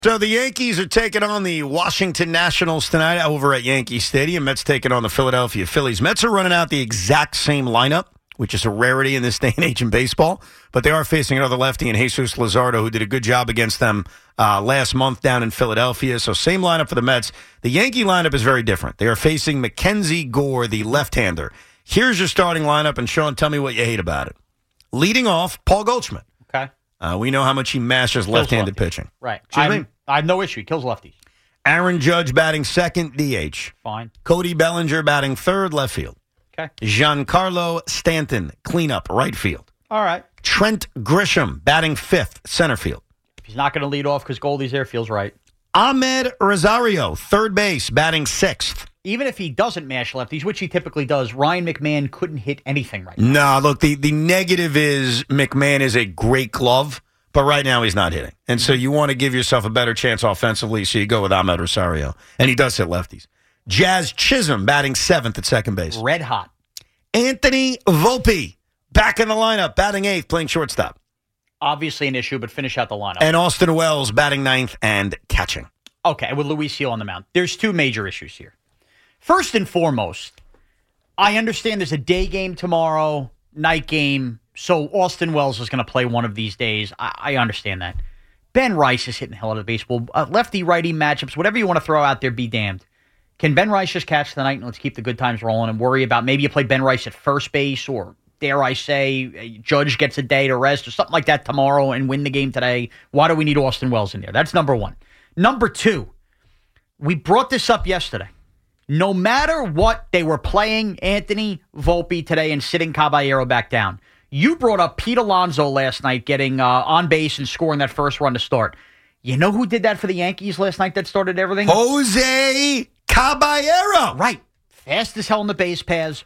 So the Yankees are taking on the Washington Nationals tonight over at Yankee Stadium. Mets taking on the Philadelphia Phillies. Mets are running out the exact same lineup, which is a rarity in this day and age in baseball. But they are facing another lefty in Jesus Luzardo, who did a good job against them last month down in Philadelphia. So same lineup for the Mets. The Yankee lineup is very different. They are facing Mackenzie Gore, the left-hander. Here's your starting lineup, and Sean, tell me what you hate about it. Leading off, Paul Goldschmidt. Okay. We know how much he mashes left-handed pitching. Right. Excuse me? I have no issue. He kills lefties. Aaron Judge batting second, DH. Fine. Cody Bellinger batting third, left field. Okay. Giancarlo Stanton, cleanup, right field. All right. Trent Grisham batting fifth, center field. If he's not going to lead off because Goldie's there, feels right. Ahmed Rosario, third base, batting sixth. Even if he doesn't mash lefties, which he typically does, Ryan McMahon couldn't hit anything right now. No, look, the negative is McMahon is a great glove, but right now he's not hitting. And so you want to give yourself a better chance offensively, so you go with Ahmed Rosario. And he does hit lefties. Jazz Chisholm batting seventh at second base. Red hot. Anthony Volpe back in the lineup, batting eighth, playing shortstop. Obviously an issue, but finish out the lineup. And Austin Wells batting ninth and catching. Okay, with Luis Gil on the mound. There's two major issues here. First and foremost, I understand there's a day game tomorrow, night game, so Austin Wells is going to play one of these days. I understand that. Ben Rice is hitting the hell out of baseball. Lefty-righty matchups, whatever you want to throw out there, be damned. Can Ben Rice just catch tonight and let's keep the good times rolling and worry about maybe you play Ben Rice at first base or, dare I say, Judge gets a day to rest or something like that tomorrow and win the game today. Why do we need Austin Wells in there? That's number one. Number two, we brought this up yesterday. No matter what they were playing Anthony Volpe today and sitting Caballero back down. You brought up Pete Alonso last night getting on base and scoring that first run to start. You know who did that for the Yankees last night that started everything? Jose Caballero. Right. Fast as hell in the base paths.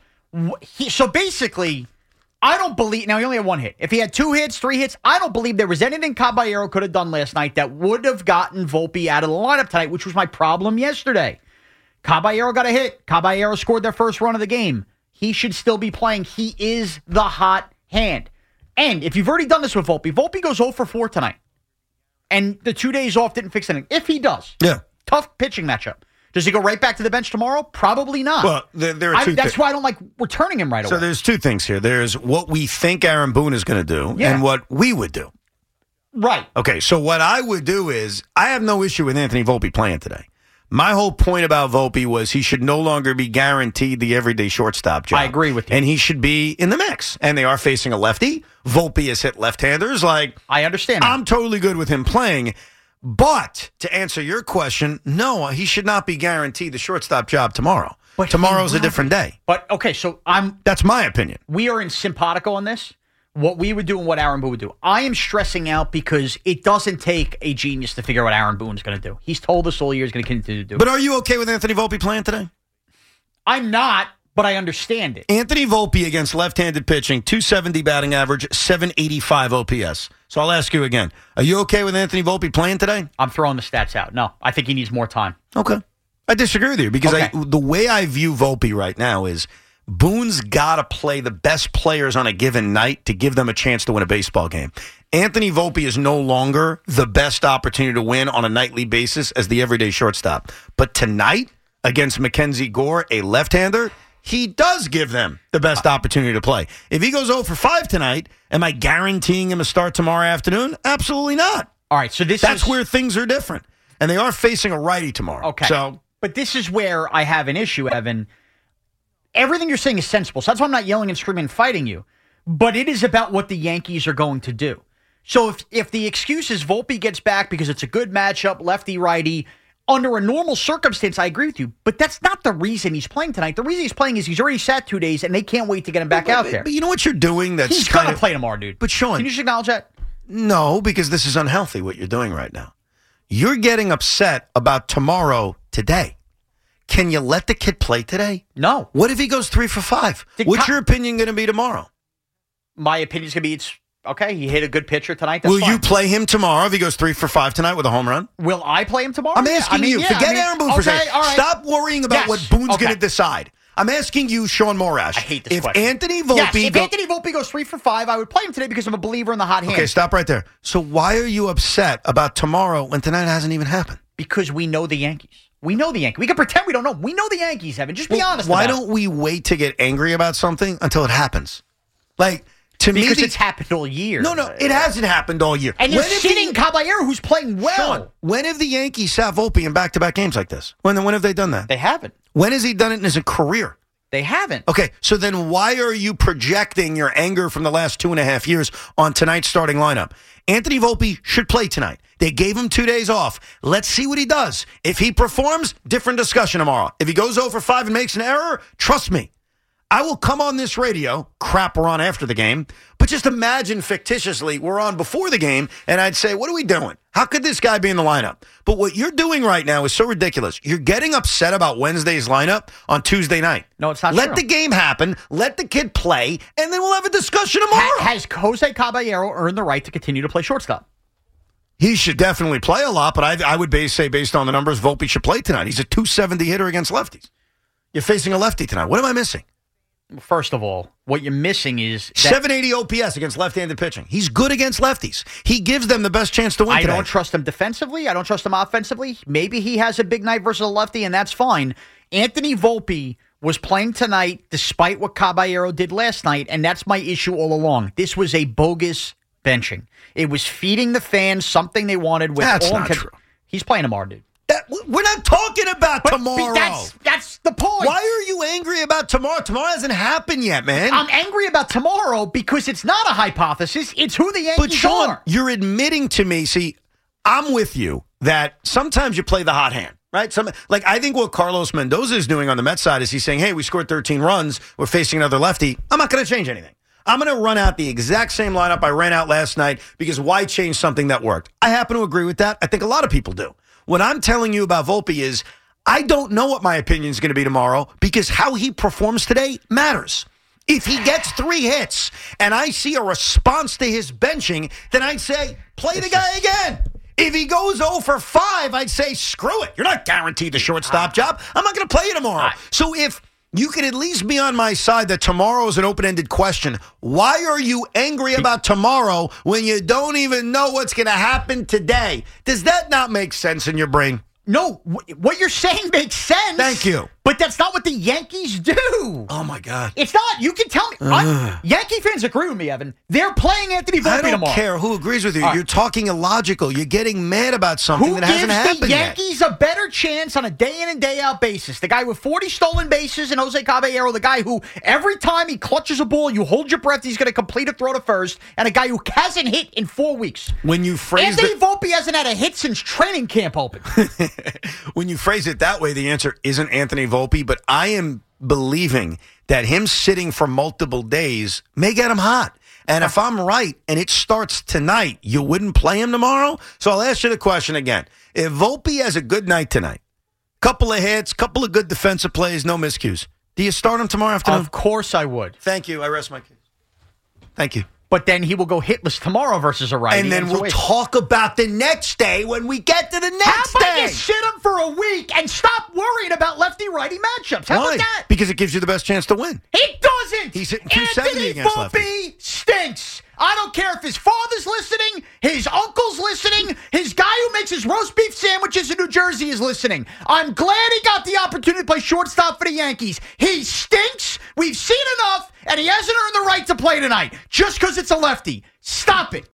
So basically, I don't believe... Now, he only had one hit. If he had 2 hits, 3 hits, I don't believe there was anything Caballero could have done last night that would have gotten Volpe out of the lineup tonight, which was my problem yesterday. Caballero got a hit. Caballero scored their first run of the game. He should still be playing. He is the hot hand. And if you've already done this with Volpe, Volpe goes 0 for 4 tonight. And the 2 days off didn't fix anything. If he does, tough pitching matchup. Does he go right back to the bench tomorrow? Probably not. Well, there are two that's why I don't like returning him right away. So there's two things here. There's what we think Aaron Boone is going to do and what we would do. Right. Okay, so what I would do is I have no issue with Anthony Volpe playing today. My whole point about Volpe was he should no longer be guaranteed the everyday shortstop job. I agree with you. And he should be in the mix. And they are facing a lefty. Volpe has hit left-handers. I understand that. I'm totally good with him playing. But to answer your question, no, he should not be guaranteed the shortstop job tomorrow. But tomorrow's a different day. But, okay, so That's my opinion. We are in simpatico on this. What we would do and what Aaron Boone would do. I am stressing out because it doesn't take a genius to figure out what Aaron Boone's going to do. He's told us all year he's going to continue to do. But are you okay with Anthony Volpe playing today? I'm not, but I understand it. Anthony Volpe against left-handed pitching, 270 batting average, 785 OPS. So I'll ask you again. Are you okay with Anthony Volpe playing today? I'm throwing the stats out. No, I think he needs more time. Okay. I disagree with you because the way I view Volpe right now is Boone's got to play the best players on a given night to give them a chance to win a baseball game. Anthony Volpe is no longer the best opportunity to win on a nightly basis as the everyday shortstop. But tonight, against Mackenzie Gore, a left-hander, he does give them the best opportunity to play. If he goes 0 for 5 tonight, am I guaranteeing him a start tomorrow afternoon? Absolutely not. All right, so that's where things are different. And they are facing a righty tomorrow. Okay. But this is where I have an issue, Evan. Everything you're saying is sensible. So that's why I'm not yelling and screaming and fighting you. But it is about what the Yankees are going to do. So if the excuse is Volpe gets back because it's a good matchup, lefty-righty, under a normal circumstance, I agree with you. But that's not the reason he's playing tonight. The reason he's playing is he's already sat 2 days, and they can't wait to get him back out there. But you know what you're doing? He's going to play tomorrow, dude. But Sean, can you just acknowledge that? No, because this is unhealthy what you're doing right now. You're getting upset about tomorrow today. Can you let the kid play today? No. What if he goes 3 for 5? What's your opinion going to be tomorrow? My opinion is going to be it's okay. He hit a good pitcher tonight. That's Will fine. you play him tomorrow if he goes 3 for 5 tonight with a home run? Will I play him tomorrow? I'm asking you. Forget Aaron Boone for a second. All right. Stop worrying about what Boone's going to decide. I'm asking you, Sean Morash. I hate this if question. Anthony Volpe Yes, if Anthony Volpe goes 3 for 5, I would play him today because I'm a believer in the hot hand. Okay, stop right there. So why are you upset about tomorrow when tonight hasn't even happened? Because we know the Yankees. We know the Yankees. We can pretend we don't know. We know the Yankees, Evan. Just be honest Why about don't we wait to get angry about something until it happens? Like, to me, because it's happened all year. No, it hasn't happened all year. And you're sitting Caballero, who's playing well. Sean, when have the Yankees sat Volpe in back-to-back games like this? When have they done that? They haven't. When has he done it in his career? They haven't. Okay, so then why are you projecting your anger from the last 2.5 years on tonight's starting lineup? Anthony Volpe should play tonight. They gave him 2 days off. Let's see what he does. If he performs, different discussion tomorrow. If he goes 0 for 5 and makes an error, trust me, I will come on this radio, crap, we're on after the game, but just imagine fictitiously we're on before the game, and I'd say, what are we doing? How could this guy be in the lineup? But what you're doing right now is so ridiculous. You're getting upset about Wednesday's lineup on Tuesday night. No, it's not Let true. the game happen, let the kid play, and then we'll have a discussion tomorrow. Has Jose Caballero earned the right to continue to play shortstop? He should definitely play a lot, but I would say based on the numbers, Volpe should play tonight. He's a .270 hitter against lefties. You're facing a lefty tonight. What am I missing? First of all, what you're missing is that 780 OPS against left-handed pitching. He's good against lefties. He gives them the best chance to win today. I don't trust him defensively. I don't trust him offensively. Maybe he has a big night versus a lefty, and that's fine. Anthony Volpe was playing tonight despite what Caballero did last night, and that's my issue all along. This was a bogus benching. It was feeding the fans something they wanted. With That's all not true. He's playing tomorrow, dude. We're not talking about tomorrow. That's the point. Why are you angry about tomorrow? Tomorrow hasn't happened yet, man. I'm angry about tomorrow because it's not a hypothesis. It's who the Yankees But Sean, are. you're admitting to me, see, I'm with you that sometimes you play the hot hand, right? I think what Carlos Mendoza is doing on the Mets side is he's saying, hey, we scored 13 runs. We're facing another lefty. I'm not going to change anything. I'm going to run out the exact same lineup I ran out last night because why change something that worked? I happen to agree with that. I think a lot of people do. What I'm telling you about Volpe is I don't know what my opinion is going to be tomorrow because how he performs today matters. If he gets 3 hits and I see a response to his benching, then I'd say, play the guy again. If he goes 0 for 5, I'd say, screw it. You're not guaranteed the shortstop job. I'm not going to play you tomorrow. So if you can at least be on my side that tomorrow is an open-ended question, why are you angry about tomorrow when you don't even know what's going to happen today? Does that not make sense in your brain? No, what you're saying makes sense. Thank you. But that's not what the Yankees do. Oh, my God. It's not. You can tell me. Yankee fans agree with me, Evan. They're playing Anthony Volpe I don't tomorrow. care who agrees with you. Right. You're talking illogical. You're getting mad about something Who that hasn't gives happened the yet. Yankees a better chance on a day in and day out basis? The guy with 40 stolen bases and Jose Caballero, the guy who every time he clutches a ball, you hold your breath, he's going to complete a throw to first, and a guy who hasn't hit in 4 weeks. When you phrase Anthony Volpe hasn't had a hit since training camp opened. When you phrase it that way, the answer isn't Anthony Volpe, but I am believing that him sitting for multiple days may get him hot. And if I'm right and it starts tonight, you wouldn't play him tomorrow? So I'll ask you the question again. If Volpe has a good night tonight, couple of hits, couple of good defensive plays, no miscues, do you start him tomorrow afternoon? Of course I would. Thank you. I rest my case. Thank you. But then he will go hitless tomorrow versus a righty. And then we'll talk about the next day when we get to the next How about day. you sit him for a week and stop worrying about lefty-righty matchups? How Why? about that? Because it gives you the best chance to win. He doesn't. He's hitting 270 Anthony against Volpe stinks. I don't care if his father's listening, his uncle's listening, his guy who makes his roast beef sandwiches in New Jersey is listening. I'm glad he got the opportunity to play shortstop for the Yankees. He stinks. We've seen enough, and he hasn't earned the right to play tonight just because it's a lefty. Stop it.